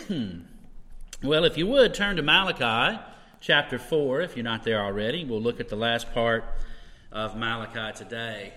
Well, if you would, turn to Malachi chapter 4, if you're not there already. We'll look at the last part of Malachi today.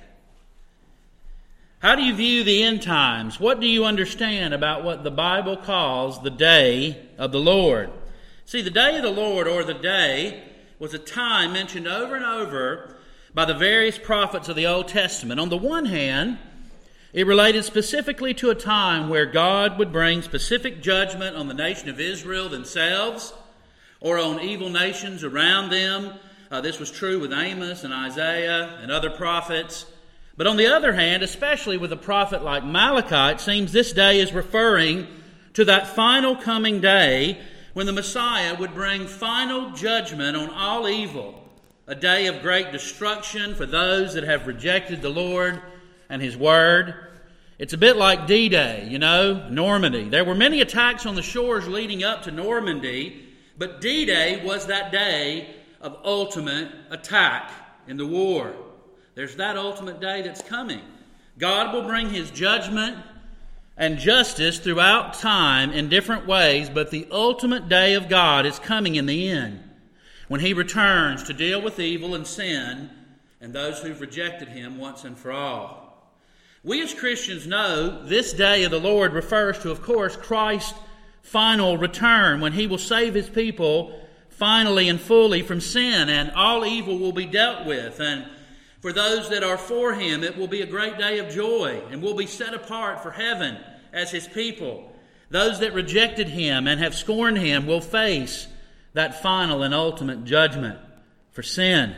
How do you view the end times? What do you understand about what the Bible calls the day of the Lord? See, the day of the Lord, or the day, was a time mentioned over and over by the various prophets of the Old Testament. On the one hand, it related specifically to a time where God would bring specific judgment on the nation of Israel themselves or on evil nations around them. This was true with Amos and Isaiah and other prophets. But on the other hand, especially with a prophet like Malachi, it seems this day is referring to that final coming day when the Messiah would bring final judgment on all evil, a day of great destruction for those that have rejected the Lord and His Word. It's a bit like D-Day, Normandy. There were many attacks on the shores leading up to Normandy, but D-Day was that day of ultimate attack in the war. There's that ultimate day that's coming. God will bring His judgment and justice throughout time in different ways, but the ultimate day of God is coming in the end, when He returns to deal with evil and sin and those who've rejected Him once and for all. We as Christians know this day of the Lord refers to, of course, Christ's final return, when He will save His people finally and fully from sin, and all evil will be dealt with. And for those that are for Him, it will be a great day of joy, and will be set apart for heaven as His people. Those that rejected Him and have scorned Him will face that final and ultimate judgment for sin.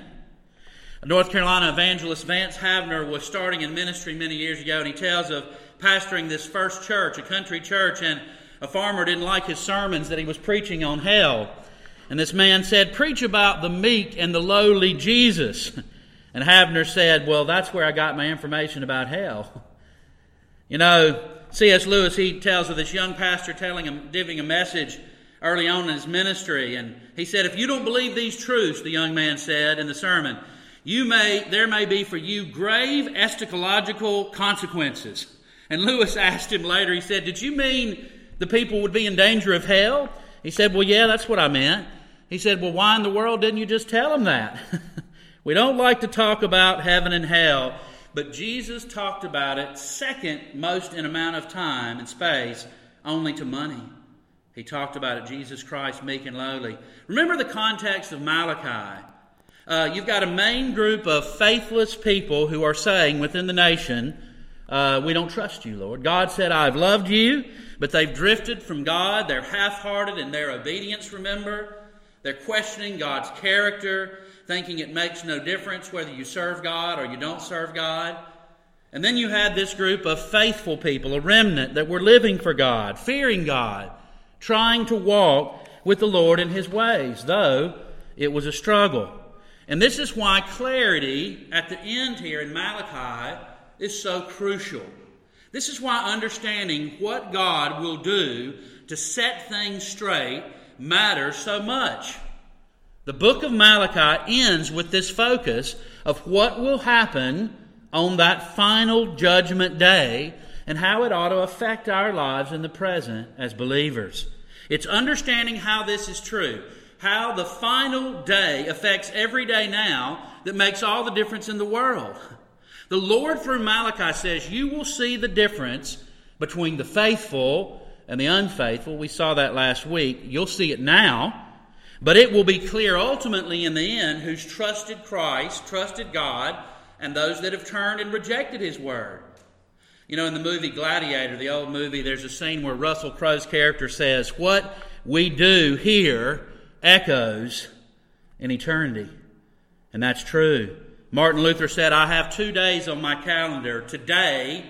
North Carolina evangelist Vance Havner was starting in ministry many years ago, and he tells of pastoring this first church, a country church, and a farmer didn't like his sermons that he was preaching on hell. And this man said, "Preach about the meek and the lowly Jesus." And Havner said, "Well, that's where I got my information about hell." C.S. Lewis, he tells of this young pastor giving a message early on in his ministry, and he said, "If you don't believe these truths," the young man said in the sermon, there may be for you grave eschatological consequences. And Lewis asked him later, he said, "Did you mean the people would be in danger of hell?" He said, "Well, yeah, that's what I meant." He said, "Well, why in the world didn't you just tell them that?" We don't like to talk about heaven and hell, but Jesus talked about it second most in amount of time and space, only to money. He talked about it, Jesus Christ, meek and lowly. Remember the context of Malachi. You've got a main group of faithless people who are saying within the nation, "We don't trust you, Lord." God said, "I've loved you," but they've drifted from God. They're half-hearted in their obedience, remember. They're questioning God's character, thinking it makes no difference whether you serve God or you don't serve God. And then you had this group of faithful people, a remnant that were living for God, fearing God, trying to walk with the Lord in His ways, though it was a struggle. And this is why clarity at the end here in Malachi is so crucial. This is why understanding what God will do to set things straight matters so much. The book of Malachi ends with this focus of what will happen on that final judgment day and how it ought to affect our lives in the present as believers. It's understanding how this is true, how the final day affects every day now that makes all the difference in the world. The Lord through Malachi says you will see the difference between the faithful and the unfaithful. We saw that last week. You'll see it now. But it will be clear ultimately in the end who's trusted Christ, trusted God, and those that have turned and rejected His Word. In the movie Gladiator, the old movie, there's a scene where Russell Crowe's character says, "What we do here echoes in eternity." And that's true. Martin Luther said, "I have 2 days on my calendar, today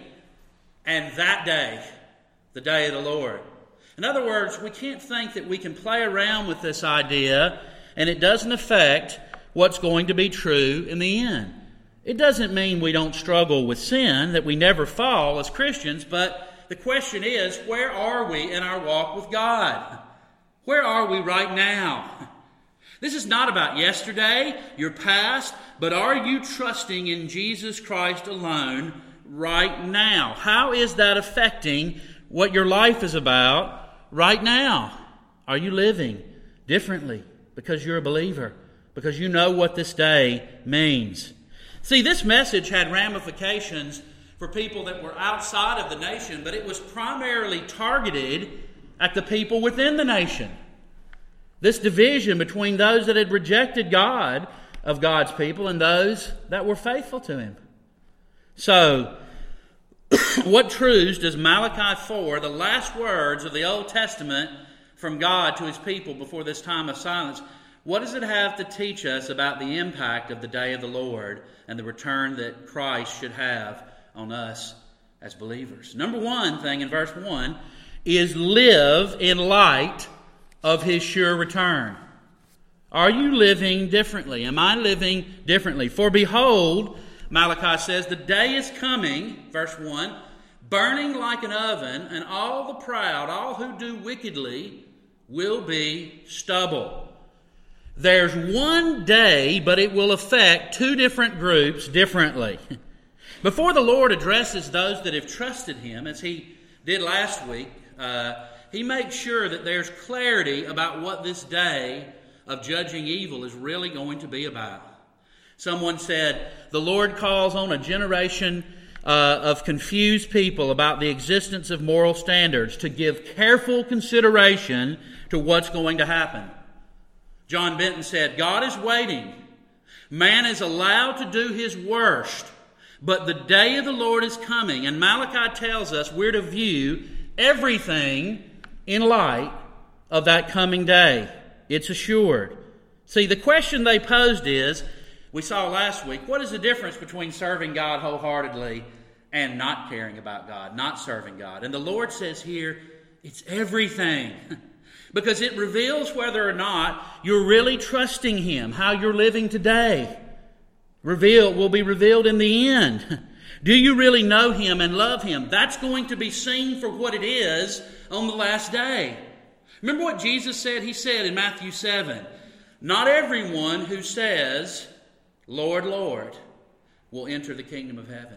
and that day, the day of the Lord." In other words, we can't think that we can play around with this idea and it doesn't affect what's going to be true in the end. It doesn't mean we don't struggle with sin, that we never fall as Christians, but the question is, where are we in our walk with God? Where are we right now? This is not about yesterday, your past, but are you trusting in Jesus Christ alone right now? How is that affecting what your life is about right now, are you living differently because you're a believer? Because you know what this day means. See, this message had ramifications for people that were outside of the nation, but it was primarily targeted at the people within the nation. This division between those that had rejected God of God's people and those that were faithful to Him. So, what truths does Malachi 4, the last words of the Old Testament from God to His people before this time of silence, what does it have to teach us about the impact of the day of the Lord and the return that Christ should have on us as believers? Number one thing in verse 1 is live in light of His sure return. Are you living differently? Am I living differently? For behold, Malachi says, the day is coming, verse 1, burning like an oven, and all the proud, all who do wickedly, will be stubble. There's one day, but it will affect two different groups differently. Before the Lord addresses those that have trusted Him, as He did last week, He makes sure that there's clarity about what this day of judging evil is really going to be about. Someone said, the Lord calls on a generation of confused people about the existence of moral standards to give careful consideration to what's going to happen. John Benton said, God is waiting. Man is allowed to do his worst, but the day of the Lord is coming, and Malachi tells us we're to view everything in light of that coming day. It's assured. See, the question they posed is, we saw last week, what is the difference between serving God wholeheartedly and not caring about God, not serving God? And the Lord says here, it's everything. Because it reveals whether or not you're really trusting Him, how you're living today. Will be revealed in the end. Do you really know Him and love Him? That's going to be seen for what it is on the last day. Remember what Jesus said? He said in Matthew 7, not everyone who says, Lord, Lord, will enter the kingdom of heaven.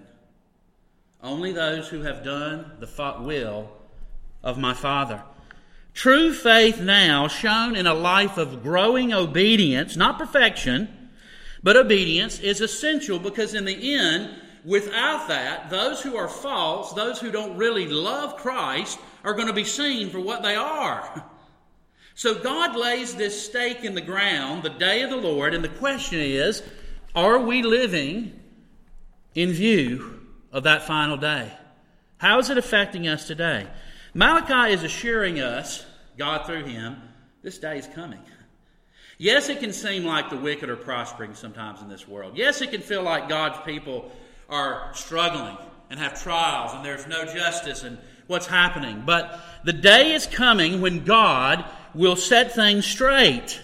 Only those who have done the will of my Father. True faith now shown in a life of growing obedience, not perfection, but obedience is essential, because in the end, without that, those who are false, those who don't really love Christ, are going to be seen for what they are. So God lays this stake in the ground, the day of the Lord, and the question is, are we living in view of that final day? How is it affecting us today? Malachi is assuring us, God through him, this day is coming. Yes, it can seem like the wicked are prospering sometimes in this world. Yes, it can feel like God's people are struggling and have trials and there's no justice and what's happening. But the day is coming when God will set things straight.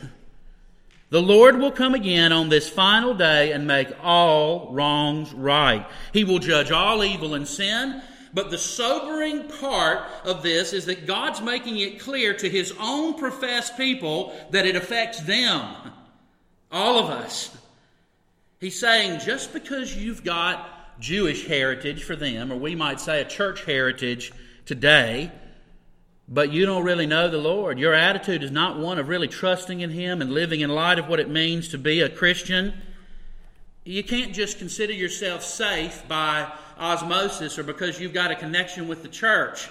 The Lord will come again on this final day and make all wrongs right. He will judge all evil and sin. But the sobering part of this is that God's making it clear to His own professed people that it affects them. All of us. He's saying just because you've got Jewish heritage for them, or we might say a church heritage today, but you don't really know the Lord. Your attitude is not one of really trusting in Him and living in light of what it means to be a Christian. You can't just consider yourself safe by osmosis or because you've got a connection with the church.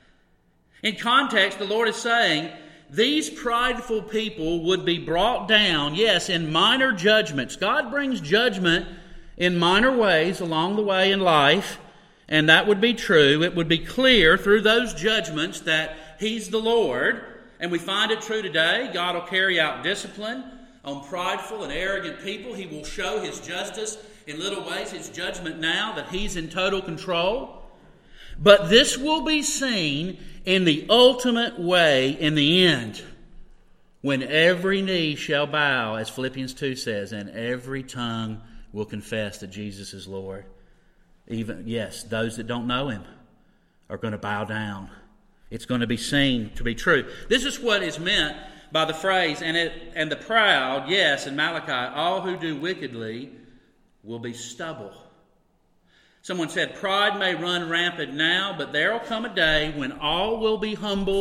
In context, the Lord is saying these prideful people would be brought down, yes, in minor judgments. God brings judgment in minor ways along the way in life, and that would be true. It would be clear through those judgments that He's the Lord, and we find it true today. God will carry out discipline on prideful and arrogant people. He will show His justice in little ways, His judgment now that He's in total control. But this will be seen in the ultimate way in the end, when every knee shall bow, as Philippians 2 says, and every tongue will confess that Jesus is Lord. Even, yes, those that don't know Him are going to bow down. It's going to be seen to be true. This is what is meant by the phrase, and the proud, yes, in Malachi, all who do wickedly will be stubble. Someone said, pride may run rampant now, but there will come a day when all will be humbled,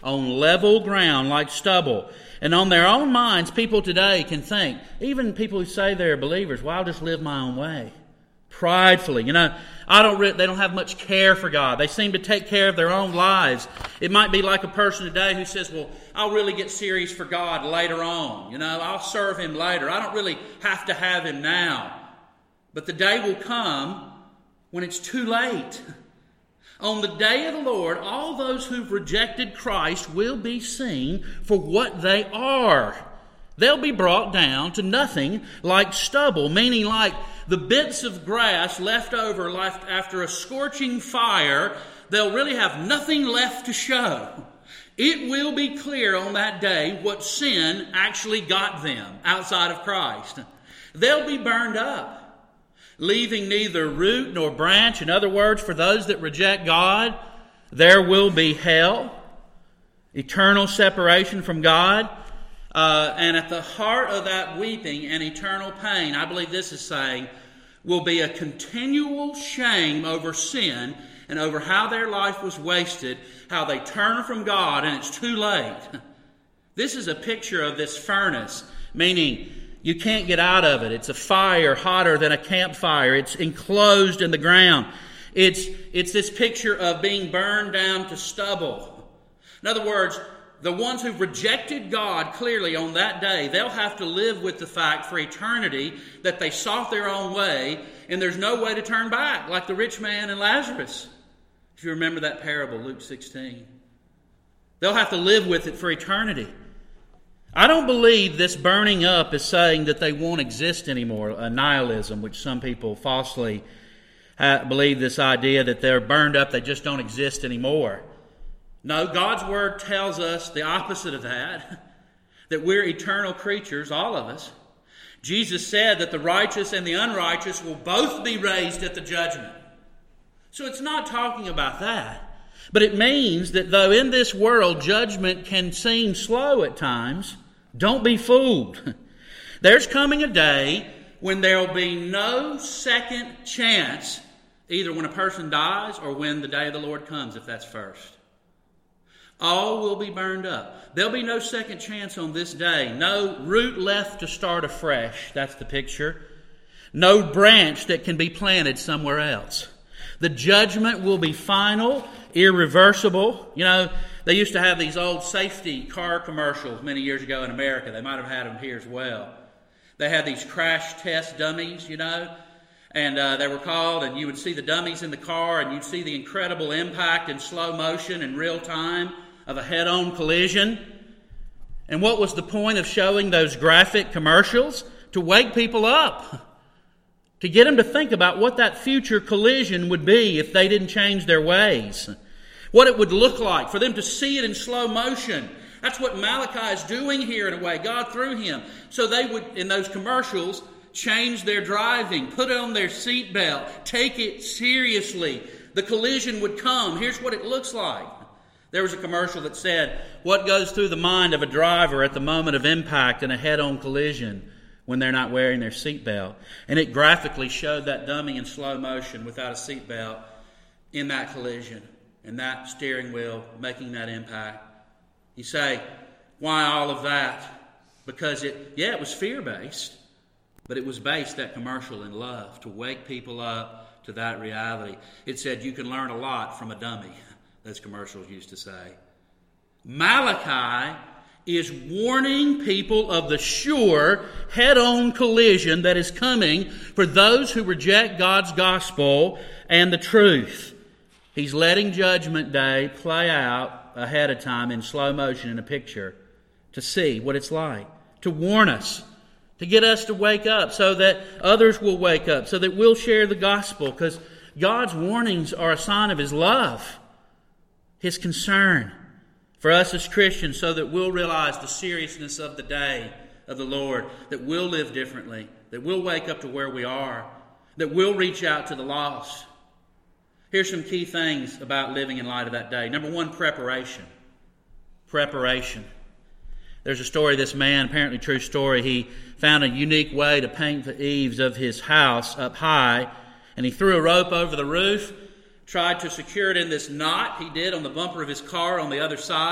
on level ground like stubble. And on their own minds, people today can think, even people who say they're believers, well, I'll just live my own way. Pridefully. They don't have much care for God. They seem to take care of their own lives. It might be like a person today who says, well, I'll really get serious for God later on. I'll serve Him later. I don't really have to have Him now. But the day will come when it's too late. On the day of the Lord, all those who've rejected Christ will be seen for what they are. They'll be brought down to nothing like stubble, meaning like the bits of grass left over after a scorching fire. They'll really have nothing left to show. It will be clear on that day what sin actually got them outside of Christ. They'll be burned up, leaving neither root nor branch. In other words, for those that reject God, there will be hell, eternal separation from God. And at the heart of that weeping and eternal pain, I believe this is saying, will be a continual shame over sin and over how their life was wasted, how they turn from God and it's too late. This is a picture of this furnace, meaning you can't get out of it. It's a fire hotter than a campfire. It's enclosed in the ground. It's this picture of being burned down to stubble. In other words, the ones who've rejected God clearly on that day, they'll have to live with the fact for eternity that they sought their own way and there's no way to turn back, like the rich man and Lazarus. If you remember that parable, Luke 16. They'll have to live with it for eternity. I don't believe this burning up is saying that they won't exist anymore, a nihilism, which some people falsely believe this idea that they're burned up, they just don't exist anymore. No, God's Word tells us the opposite of that we're eternal creatures, all of us. Jesus said that the righteous and the unrighteous will both be raised at the judgment. So it's not talking about that. But it means that though in this world judgment can seem slow at times, don't be fooled. There's coming a day when there will be no second chance, either when a person dies or when the day of the Lord comes, if that's first. All will be burned up. There'll be no second chance on this day. No root left to start afresh. That's the picture. No branch that can be planted somewhere else. The judgment will be final, irreversible. They used to have these old safety car commercials many years ago in America. They might have had them here as well. They had these crash test dummies, and they were called, and you would see the dummies in the car, and you'd see the incredible impact in slow motion in real time of a head-on collision. And what was the point of showing those graphic commercials? To wake people up. To get them to think about what that future collision would be if they didn't change their ways. What it would look like, for them to see it in slow motion. That's what Malachi is doing here in a way, God through him. So they would, in those commercials, change their driving, put on their seatbelt, take it seriously. The collision would come. Here's what it looks like. There was a commercial that said, what goes through the mind of a driver at the moment of impact in a head-on collision when they're not wearing their seatbelt? And it graphically showed that dummy in slow motion without a seatbelt in that collision and that steering wheel making that impact. You say, why all of that? Because it was fear-based, but it was based, that commercial, in love, to wake people up to that reality. It said you can learn a lot from a dummy, those commercials used to say. Malachi is warning people of the sure head-on collision that is coming for those who reject God's gospel and the truth. He's letting Judgment Day play out ahead of time in slow motion in a picture to see what it's like, to warn us, to get us to wake up so that others will wake up, so that we'll share the gospel, because God's warnings are a sign of His love, His concern for us as Christians, so that we'll realize the seriousness of the day of the Lord, that we'll live differently, that we'll wake up to where we are, that we'll reach out to the lost. Here's some key things about living in light of that day. Number one, preparation. Preparation. There's a story of this man, apparently true story. He found a unique way to paint the eaves of his house up high, and he threw a rope over the roof, tried to secure it in this knot he did on the bumper of his car on the other side.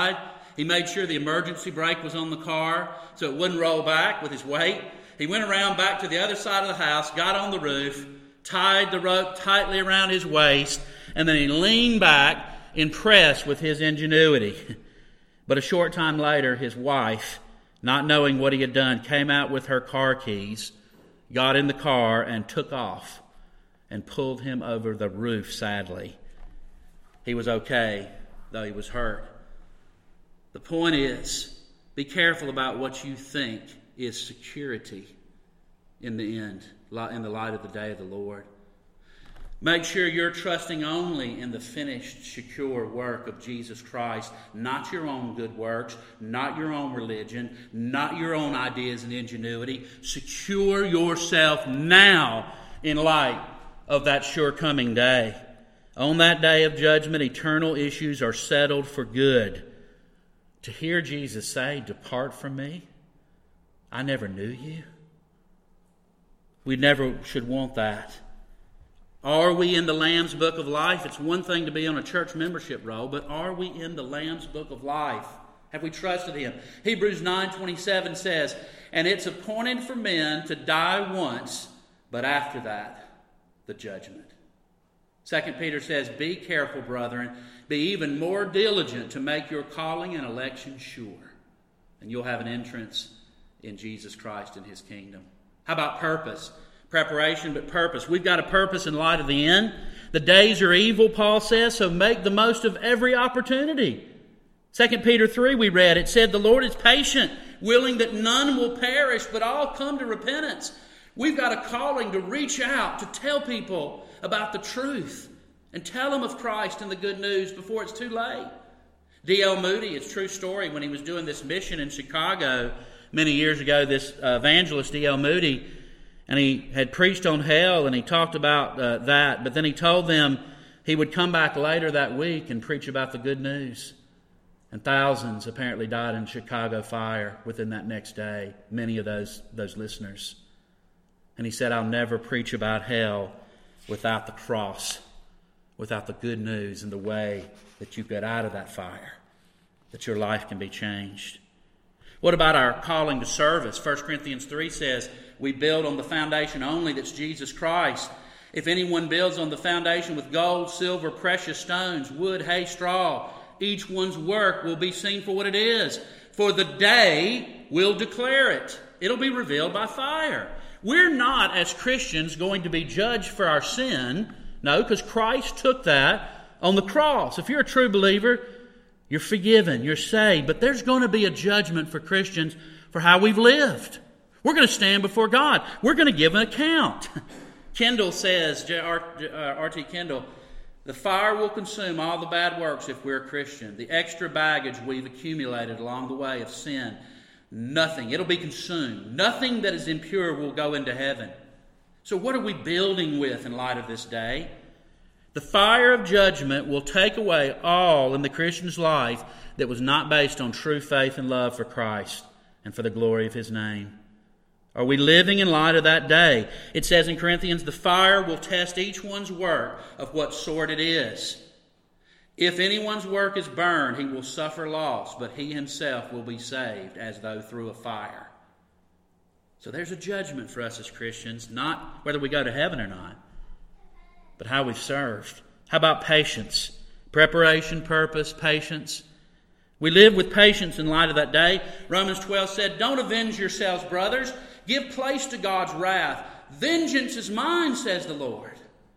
He made sure the emergency brake was on the car so it wouldn't roll back with his weight. He went around back to the other side of the house, got on the roof, tied the rope tightly around his waist, and then he leaned back, impressed with his ingenuity. But a short time later, his wife, not knowing what he had done, came out with her car keys, got in the car, and took off and pulled him over the roof, sadly. He was okay, though he was hurt. The point is, be careful about what you think is security in the end, in the light of the day of the Lord. Make sure you're trusting only in the finished, secure work of Jesus Christ, not your own good works, not your own religion, not your own ideas and ingenuity. Secure yourself now in light of that sure coming day. On that day of judgment, eternal issues are settled for good. To hear Jesus say, "Depart from me, I never knew you." We never should want that. Are we in the Lamb's Book of Life? It's one thing to be on a church membership roll, but are we in the Lamb's Book of Life? Have we trusted Him? Hebrews 9:27 says, "And it's appointed for men to die once, but after that, the judgment." 2 Peter says, "Be careful, brethren, be even more diligent to make your calling and election sure, and you'll have an entrance in Jesus Christ and His kingdom." How about purpose? Preparation, but purpose. We've got a purpose in light of the end. The days are evil, Paul says, so make the most of every opportunity. 2 Peter 3 we read, it said, "The Lord is patient, willing that none will perish, but all come to repentance." We've got a calling to reach out, to tell people about the truth and tell them of Christ and the good news before it's too late. D.L. Moody, it's a true story, when he was doing this mission in Chicago many years ago, this evangelist D.L. Moody, and he had preached on hell, and he talked about that, but then he told them he would come back later that week and preach about the good news. And thousands apparently died in Chicago fire within that next day, many of those listeners. And he said, "I'll never preach about hell without the cross, without the good news and the way that you get out of that fire, that your life can be changed." What about our calling to service? 1 Corinthians 3 says, we build on the foundation only that's Jesus Christ. If anyone builds on the foundation with gold, silver, precious stones, wood, hay, straw, each one's work will be seen for what it is. For the day will declare it. It'll be revealed by fire. We're not, as Christians, going to be judged for our sin. No, because Christ took that on the cross. If you're a true believer, you're forgiven, you're saved. But there's going to be a judgment for Christians for how we've lived. We're going to stand before God. We're going to give an account. Kendall says, R.T. Kendall, "The fire will consume all the bad works if we're a Christian. The extra baggage we've accumulated along the way of sin, nothing. It'll be consumed. Nothing that is impure will go into heaven." So what are we building with in light of this day? The fire of judgment will take away all in the Christian's life that was not based on true faith and love for Christ and for the glory of His name. Are we living in light of that day? It says in Corinthians, the fire will test each one's work of what sort it is. If anyone's work is burned, he will suffer loss, but he himself will be saved as though through a fire. So there's a judgment for us as Christians, not whether we go to heaven or not, but how we've served. How about patience? Preparation, purpose, patience. We live with patience in light of that day. Romans 12 said, "Don't avenge yourselves, brothers. Give place to God's wrath. Vengeance is mine, says the Lord."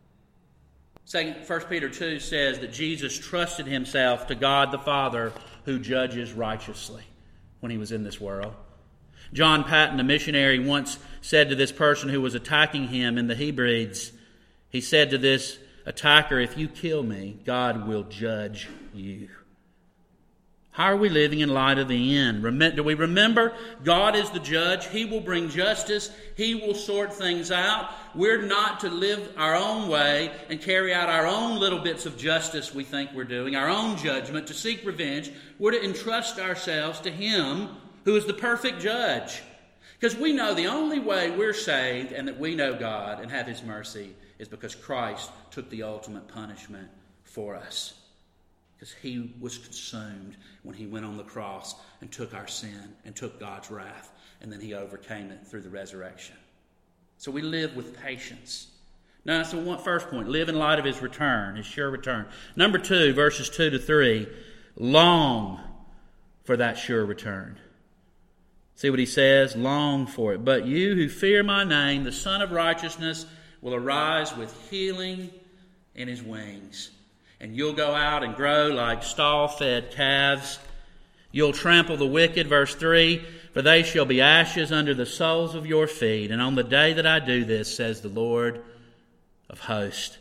1 Peter 2 says that Jesus trusted Himself to God the Father who judges righteously when He was in this world. John Patton, a missionary, once said to this person who was attacking him in the Hebrides, he said to this attacker, "If you kill me, God will judge you." How are we living in light of the end? Do we remember God is the judge? He will bring justice. He will sort things out. We're not to live our own way and carry out our own little bits of justice we think we're doing, our own judgment, to seek revenge. We're to entrust ourselves to Him who is the perfect judge. Because we know the only way we're saved and that we know God and have His mercy is because Christ took the ultimate punishment for us. because he was consumed when he went on the cross and took our sin and took God's wrath, and then he overcame it through the resurrection. So we live with patience. Now, that's the first point. Live in light of his return, his sure return. Number 2, verses 2 to 3. Long for that sure return. See what he says? Long for it. But you who fear my name, the Son of Righteousness will arise with healing in his wings. And you'll go out and grow like stall-fed calves. You'll trample the wicked, verse 3, for they shall be ashes under the soles of your feet. And on the day that I do this, says the Lord of hosts.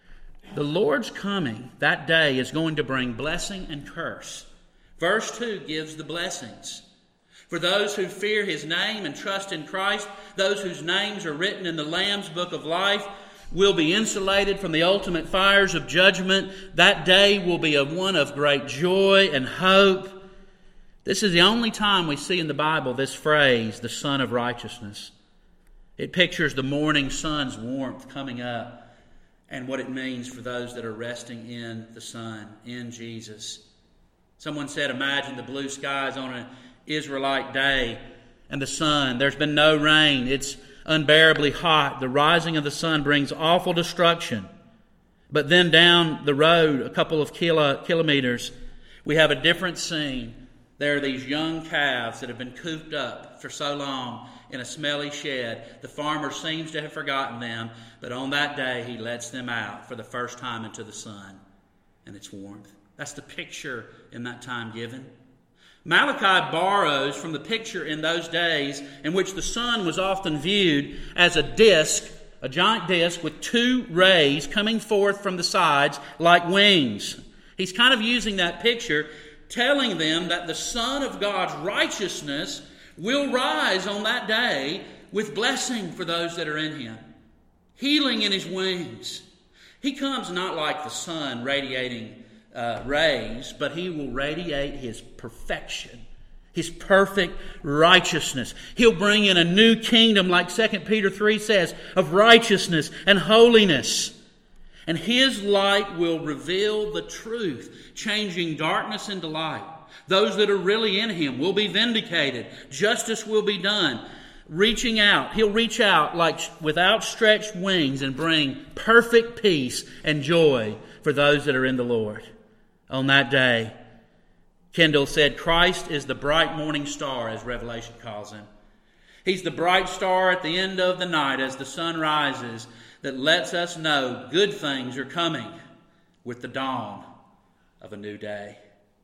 The Lord's coming, that day, is going to bring blessing and curse. Verse 2 gives the blessings. For those who fear his name and trust in Christ, those whose names are written in the Lamb's book of life, will be insulated from the ultimate fires of judgment. That day will be one of great joy and hope. This is the only time we see in the Bible this phrase, the Son of Righteousness. It pictures the morning sun's warmth coming up and what it means for those that are resting in the sun, in Jesus. Someone said, imagine the blue skies on an Israelite day and the sun. There's been no rain. It's unbearably hot. The rising of the sun brings awful destruction. But then down the road, a couple of kilometers, we have a different scene. There are these young calves that have been cooped up for so long in a smelly shed. The farmer seems to have forgotten them, but on that day he lets them out for the first time into the sun and its warmth. That's the picture in that time given. Malachi borrows from the picture in those days in which the sun was often viewed as a disk, a giant disk with two rays coming forth from the sides like wings. He's kind of using that picture, telling them that the Son of God's righteousness will rise on that day with blessing for those that are in him. Healing in his wings. He comes not like the sun radiating rays, but he will radiate his perfection, his perfect righteousness. He'll bring in a new kingdom, like 2 Peter 3 says, of righteousness and holiness. And his light will reveal the truth, changing darkness into light. Those that are really in him will be vindicated. Justice will be done. Reaching out, he'll reach out like with outstretched wings and bring perfect peace and joy for those that are in the Lord. On that day, Kendall said, Christ is the bright morning star, as Revelation calls him. He's the bright star at the end of the night as the sun rises that lets us know good things are coming with the dawn of a new day.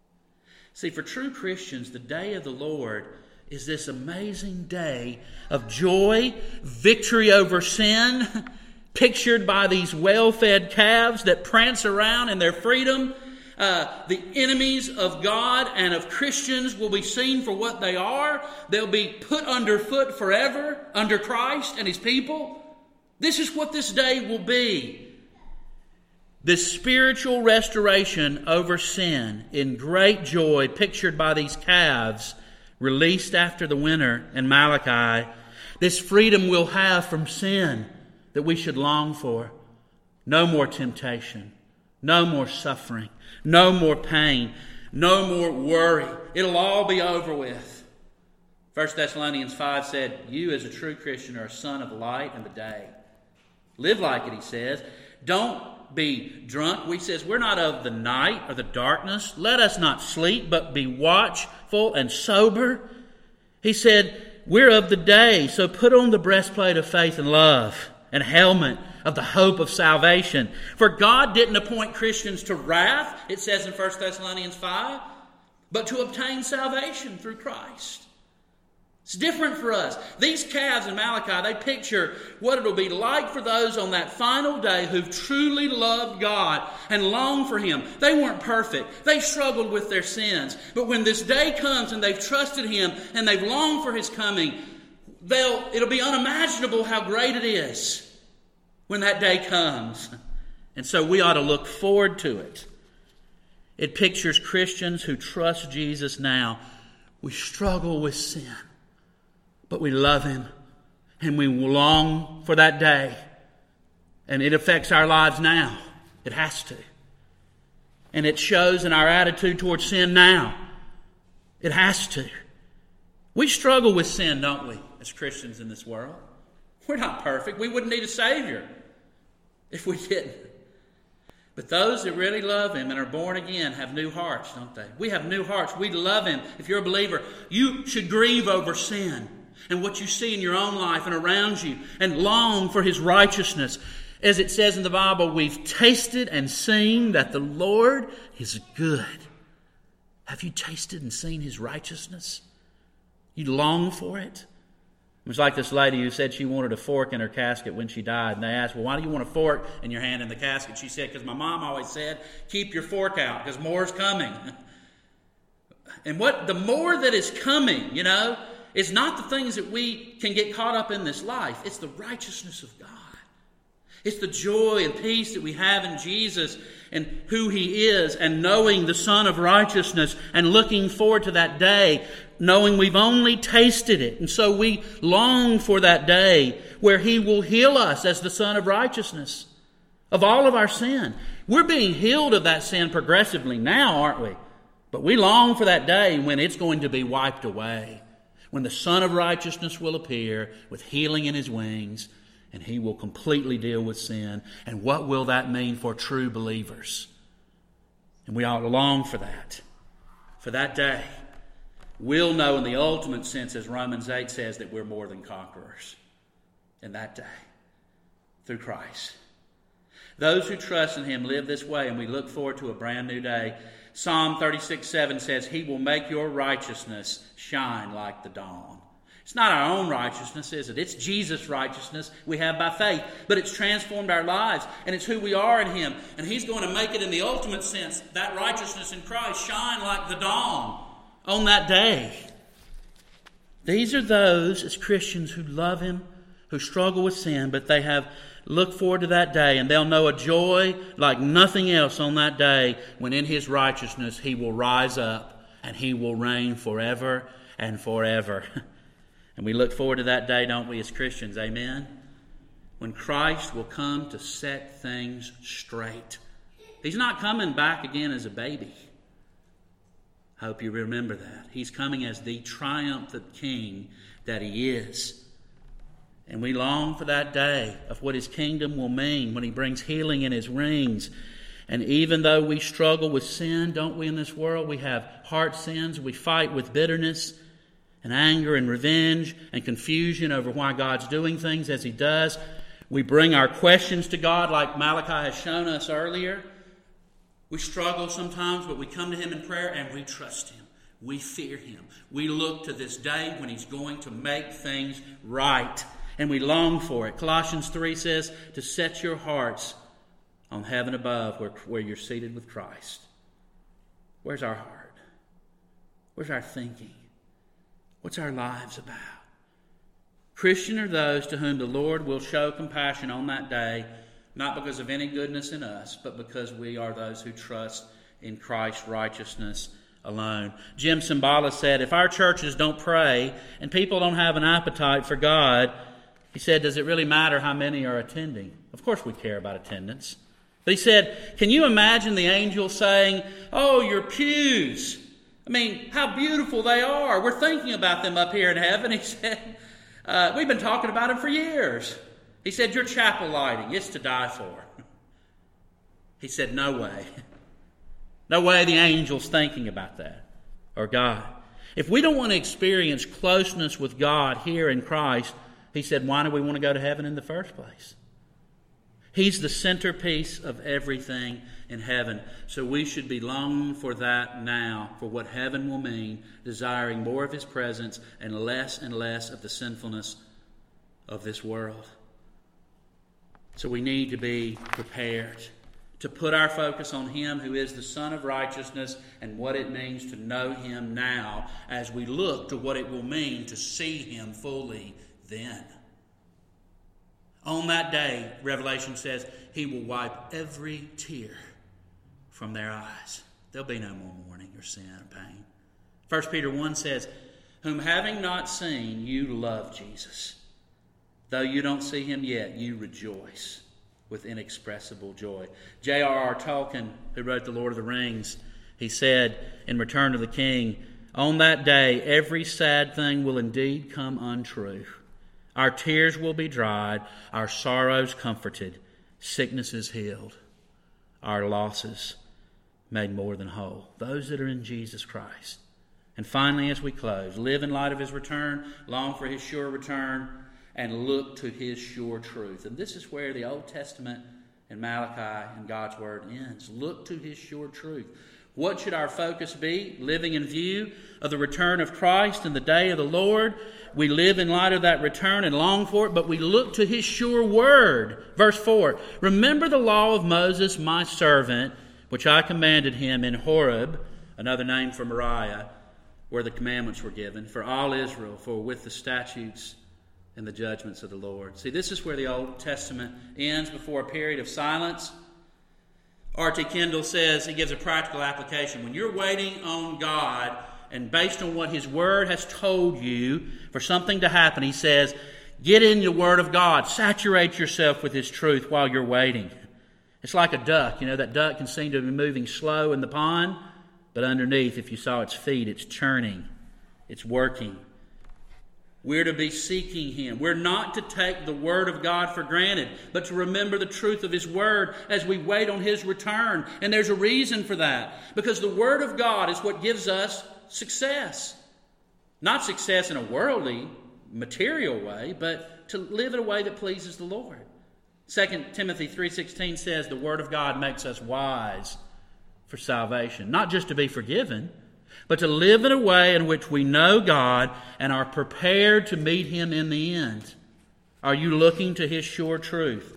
See, for true Christians, the day of the Lord is this amazing day of joy, victory over sin, pictured by these well-fed calves that prance around in their freedom. The enemies of God and of Christians will be seen for what they are. They'll be put underfoot forever under Christ and his people. This is what this day will be. This spiritual restoration over sin in great joy pictured by these calves released after the winter in Malachi. This freedom we'll have from sin that we should long for. No more temptation. No more suffering. No more pain. No more worry. It'll all be over with. 1 Thessalonians 5 said, you as a true Christian are a son of light in the day. Live like it, he says. Don't be drunk. He says, we're not of the night or the darkness. Let us not sleep, but be watchful and sober. He said, we're of the day, so put on the breastplate of faith and love and helmet of the hope of salvation. For God didn't appoint Christians to wrath, it says in 1 Thessalonians 5, but to obtain salvation through Christ. It's different for us. These calves in Malachi, they picture what it'll be like for those on that final day who've truly loved God and longed for him. They weren't perfect. They struggled with their sins. But when this day comes and they've trusted him and they've longed for his coming, it'll be unimaginable how great it is when that day comes. And so we ought to look forward to it. It pictures Christians who trust Jesus now. We struggle with sin, but we love him and we long for that day. And it affects our lives now. It has to. And it shows in our attitude towards sin now. It has to. We struggle with sin, don't we, as Christians in this world? We're not perfect. We wouldn't need a Savior if we didn't. But those that really love Him and are born again have new hearts, don't they? We have new hearts. We love Him. If you're a believer, you should grieve over sin and what you see in your own life and around you and long for His righteousness. As it says in the Bible, we've tasted and seen that the Lord is good. Have you tasted and seen His righteousness? You long for it? It was like this lady who said she wanted a fork in her casket when she died. And they asked, well, why do you want a fork in your hand in the casket? She said, because my mom always said, keep your fork out because more's coming. And the more that is coming, is not the things that we can get caught up in this life. It's the righteousness of God. It's the joy and peace that we have in Jesus and who He is, and knowing the Son of Righteousness and looking forward to that day, knowing we've only tasted it. And so we long for that day where He will heal us as the Son of Righteousness of all of our sin. We're being healed of that sin progressively now, aren't we? But we long for that day when it's going to be wiped away, when the Son of Righteousness will appear with healing in His wings, and He will completely deal with sin. And what will that mean for true believers? And we ought to long for that day. We'll know in the ultimate sense, as Romans 8 says, that we're more than conquerors in that day through Christ. Those who trust in Him live this way, and we look forward to a brand new day. Psalm 36:7 says, He will make your righteousness shine like the dawn. It's not our own righteousness, is it? It's Jesus' righteousness we have by faith. But it's transformed our lives, and it's who we are in Him. And He's going to make it in the ultimate sense, that righteousness in Christ, shine like the dawn on that day. These are those, as Christians, who love Him, who struggle with sin, but they have looked forward to that day, and they'll know a joy like nothing else on that day when in His righteousness He will rise up and He will reign forever and forever. And we look forward to that day, don't we, as Christians? Amen? When Christ will come to set things straight. He's not coming back again as a baby. I hope you remember that. He's coming as the triumphant King that He is. And we long for that day of what His kingdom will mean when He brings healing in His wings. And even though we struggle with sin, don't we, in this world? We have heart sins. We fight with bitterness and anger and revenge and confusion over why God's doing things as He does. We bring our questions to God like Malachi has shown us earlier. We struggle sometimes, but we come to Him in prayer and we trust Him. We fear Him. We look to this day when He's going to make things right. And we long for it. Colossians 3 says to set your hearts on heaven above where you're seated with Christ. Where's our heart? Where's our thinking? What's our lives about? Christian are those to whom the Lord will show compassion on that day, not because of any goodness in us, but because we are those who trust in Christ's righteousness alone. Jim Cymbala said, if our churches don't pray and people don't have an appetite for God, he said, does it really matter how many are attending? Of course we care about attendance. But he said, can you imagine the angels saying, oh, your pews, I mean, how beautiful they are. We're thinking about them up here in heaven. He said, we've been talking about them for years. He said, your chapel lighting, it's to die for. He said, no way. No way the angel's thinking about that, or God. If we don't want to experience closeness with God here in Christ, he said, why do we want to go to heaven in the first place? He's the centerpiece of everything in heaven. So we should be longing for that now, for what heaven will mean, desiring more of His presence and less of the sinfulness of this world. So we need to be prepared to put our focus on Him who is the Son of Righteousness and what it means to know Him now as we look to what it will mean to see Him fully then. On that day, Revelation says, He will wipe every tear from their eyes. There'll be no more mourning or sin or pain. 1 Peter 1 says, whom having not seen, you love Jesus. Though you don't see Him yet, you rejoice with inexpressible joy. J.R.R. Tolkien, who wrote The Lord of the Rings, he said in Return of the King, "On that day, every sad thing will indeed come untrue. Our tears will be dried, our sorrows comforted, sicknesses healed, our losses made more than whole." Those that are in Jesus Christ. And finally, as we close, live in light of His return, long for His sure return, and look to His sure truth. And this is where the Old Testament and Malachi and God's Word ends. Look to His sure truth. What should our focus be? Living in view of the return of Christ and the day of the Lord. We live in light of that return and long for it, but we look to His sure Word. Verse 4, "Remember the law of Moses, my servant, which I commanded him in Horeb," another name for Moriah, where the commandments were given, "for all Israel, for with the statutes and the judgments of the Lord." See, this is where the Old Testament ends before a period of silence. R.T. Kendall says, he gives a practical application. When you're waiting on God, and based on what His Word has told you for something to happen, he says, get in the Word of God. Saturate yourself with His truth while you're waiting. It's like a duck. You know, that duck can seem to be moving slow in the pond, but underneath, if you saw its feet, it's churning. It's working. We're to be seeking Him. We're not to take the Word of God for granted, but to remember the truth of His Word as we wait on His return. And there's a reason for that. Because the Word of God is what gives us success. Not success in a worldly, material way, but to live in a way that pleases the Lord. 2 Timothy 3:16 says the Word of God makes us wise for salvation. Not just to be forgiven, but to live in a way in which we know God and are prepared to meet Him in the end. Are you looking to His sure truth?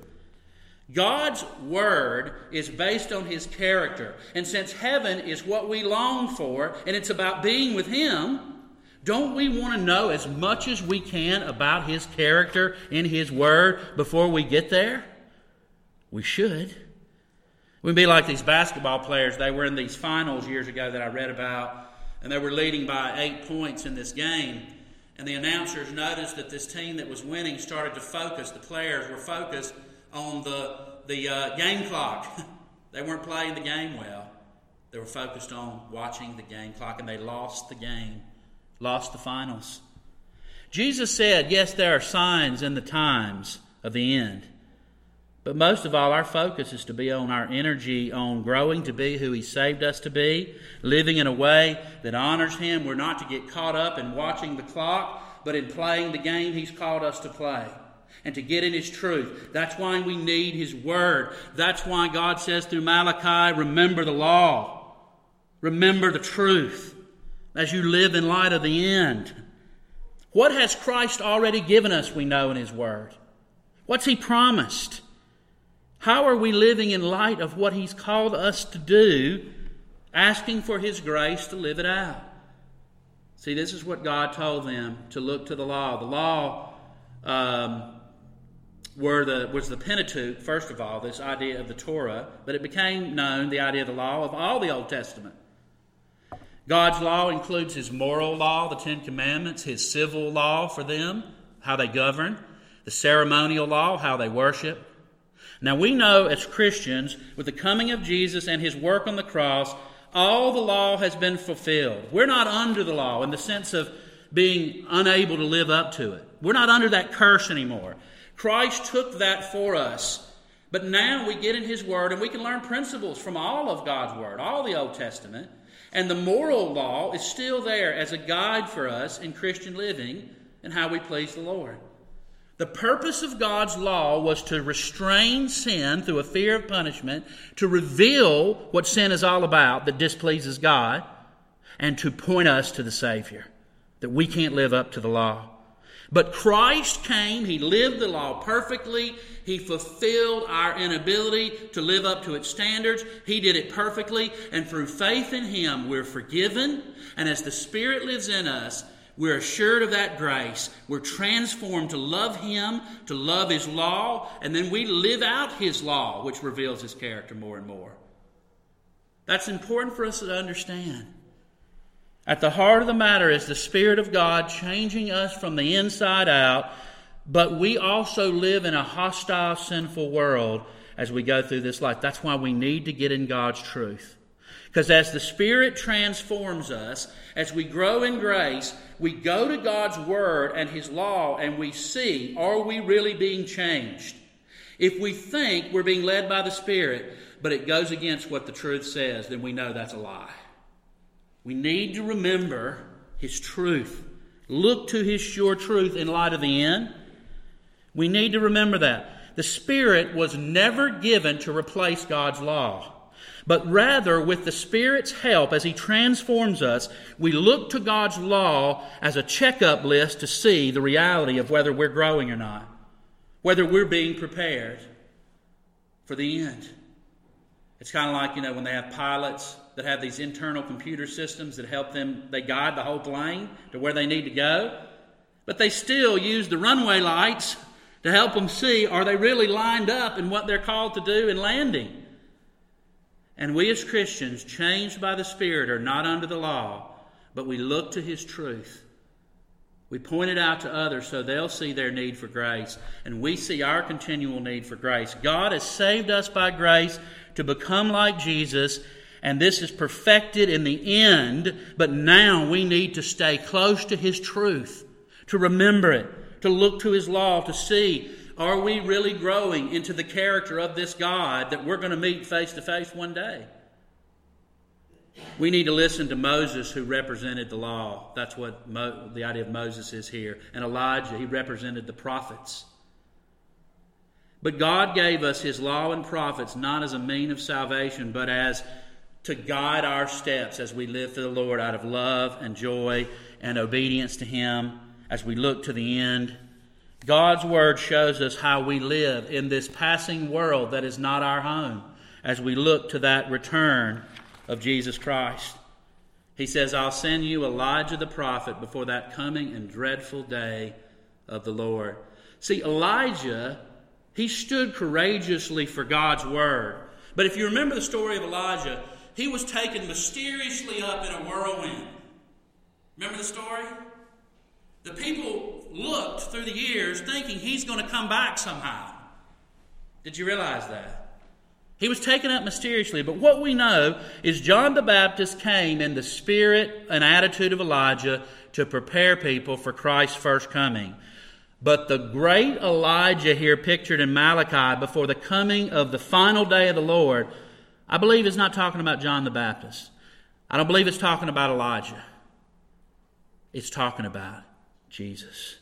God's Word is based on His character. And since heaven is what we long for, and it's about being with Him, don't we want to know as much as we can about His character in His Word before we get there? We should. We'd be like these basketball players. They were in these finals years ago that I read about, and they were leading by 8 points in this game. And the announcers noticed that this team that was winning started to focus. The players were focused on the game clock. They weren't playing the game well. They were focused on watching the game clock, and they lost the game, lost the finals. Jesus said, yes, there are signs in the times of the end. But most of all, our focus is to be on our energy, on growing to be who He saved us to be, living in a way that honors Him. We're not to get caught up in watching the clock, but in playing the game He's called us to play and to get in His truth. That's why we need His Word. That's why God says through Malachi, remember the law. Remember the truth as you live in light of the end. What has Christ already given us, we know, in His Word? What's He promised? How are we living in light of what He's called us to do, asking for His grace to live it out? See, this is what God told them, to look to the law. The law was the Pentateuch, first of all, this idea of the Torah, but it became known, the idea of the law, of all the Old Testament. God's law includes His moral law, the Ten Commandments, His civil law for them, how they govern, the ceremonial law, how they worship. Now we know as Christians, with the coming of Jesus and His work on the cross, all the law has been fulfilled. We're not under the law in the sense of being unable to live up to it. We're not under that curse anymore. Christ took that for us. But now we get in His Word and we can learn principles from all of God's Word, all the Old Testament. And the moral law is still there as a guide for us in Christian living and how we please the Lord. The purpose of God's law was to restrain sin through a fear of punishment, to reveal what sin is all about that displeases God, and to point us to the Savior, that we can't live up to the law. But Christ came, He lived the law perfectly, He fulfilled our inability to live up to its standards, He did it perfectly, and through faith in Him we're forgiven, and as the Spirit lives in us, we're assured of that grace. We're transformed to love Him, to love His law, and then we live out His law, which reveals His character more and more. That's important for us to understand. At the heart of the matter is the Spirit of God changing us from the inside out, but we also live in a hostile, sinful world, as we go through this life. That's why we need to get in God's truth. Because as the Spirit transforms us, as we grow in grace, we go to God's Word and His law and we see, are we really being changed? If we think we're being led by the Spirit, but it goes against what the truth says, then we know that's a lie. We need to remember His truth. Look to His sure truth in light of the end. We need to remember that. The Spirit was never given to replace God's law. But rather, with the Spirit's help, as He transforms us, we look to God's law as a checkup list to see the reality of whether we're growing or not. Whether we're being prepared for the end. It's kind of like, when they have pilots that have these internal computer systems that help them, they guide the whole plane to where they need to go. But they still use the runway lights to help them see, are they really lined up in what they're called to do in landing? And we as Christians, changed by the Spirit, are not under the law, but we look to His truth. We point it out to others so they'll see their need for grace, and we see our continual need for grace. God has saved us by grace to become like Jesus, and this is perfected in the end, but now we need to stay close to His truth, to remember it, to look to His law, to see, are we really growing into the character of this God that we're going to meet face to face one day? We need to listen to Moses, who represented the law. That's what the idea of Moses is here. And Elijah, he represented the prophets. But God gave us His law and prophets not as a mean of salvation, but as to guide our steps as we live for the Lord out of love and joy and obedience to Him as we look to the end. God's Word shows us how we live in this passing world that is not our home as we look to that return of Jesus Christ. He says, I'll send you Elijah the prophet before that coming and dreadful day of the Lord. See, Elijah, he stood courageously for God's Word. But if you remember the story of Elijah, he was taken mysteriously up in a whirlwind. Remember the story? The people looked through the years thinking he's going to come back somehow. Did you realize that? He was taken up mysteriously, but what we know is John the Baptist came in the spirit and attitude of Elijah to prepare people for Christ's first coming. But the great Elijah here pictured in Malachi before the coming of the final day of the Lord, I believe is not talking about John the Baptist. I don't believe it's talking about Elijah. It's talking about Jesus.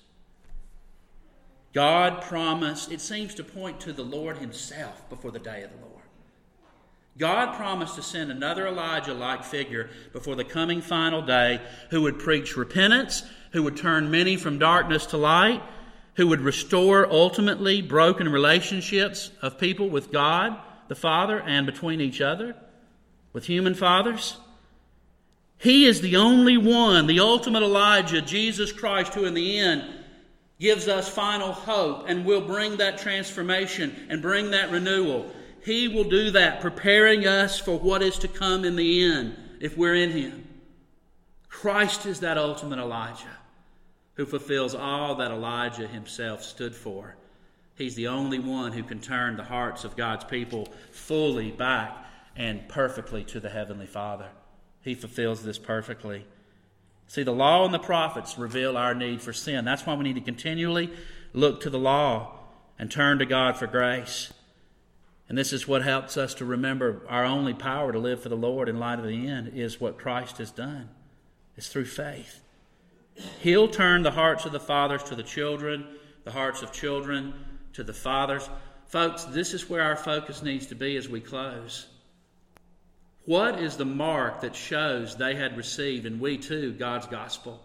God promised, it seems to point to the Lord Himself before the day of the Lord. God promised to send another Elijah-like figure before the coming final day who would preach repentance, who would turn many from darkness to light, who would restore ultimately broken relationships of people with God, the Father, and between each other, with human fathers. He is the only one, the ultimate Elijah, Jesus Christ, who in the end gives us final hope and will bring that transformation and bring that renewal. He will do that, preparing us for what is to come in the end if we're in Him. Christ is that ultimate Elijah who fulfills all that Elijah himself stood for. He's the only one who can turn the hearts of God's people fully back and perfectly to the Heavenly Father. He fulfills this perfectly. See, the law and the prophets reveal our need for sin. That's why we need to continually look to the law and turn to God for grace. And this is what helps us to remember our only power to live for the Lord in light of the end is what Christ has done. It's through faith. He'll turn the hearts of the fathers to the children, the hearts of children to the fathers. Folks, this is where our focus needs to be as we close. What is the mark that shows they had received, and we too, God's gospel?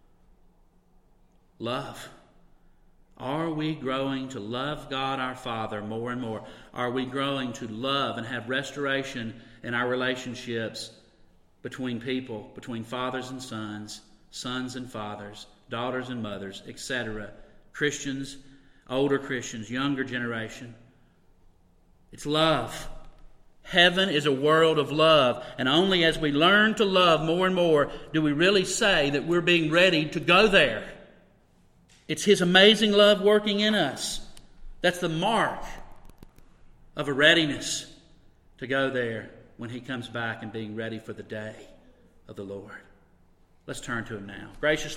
Love. Are we growing to love God our Father more and more? Are we growing to love and have restoration in our relationships between people, between fathers and sons, sons and fathers, daughters and mothers, etc.? Christians, older Christians, younger generation. It's love. Heaven is a world of love, and only as we learn to love more and more do we really say that we're being ready to go there. It's His amazing love working in us. That's the mark of a readiness to go there when he comes back and being ready for the day of the Lord. Let's turn to him now. Gracious